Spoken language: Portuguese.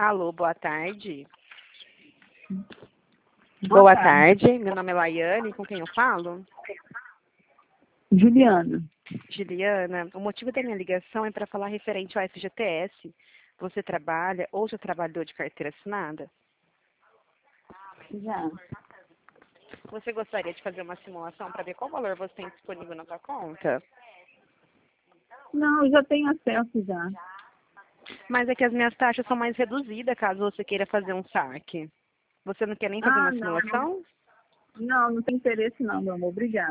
Alô, boa tarde. Boa tarde. Meu nome é Laiane, com quem eu falo? Juliana. Juliana, o motivo da minha ligação é para falar referente ao FGTS. Você trabalha ou já trabalhou de carteira assinada? Já. Você gostaria de fazer uma simulação para ver qual valor você tem disponível na sua conta? Não, eu já tenho acesso já. Mas é que as minhas taxas são mais reduzidas caso você queira fazer um saque. Você não quer nem fazer uma Não. simulação? Não tem interesse não, meu amor. Obrigada.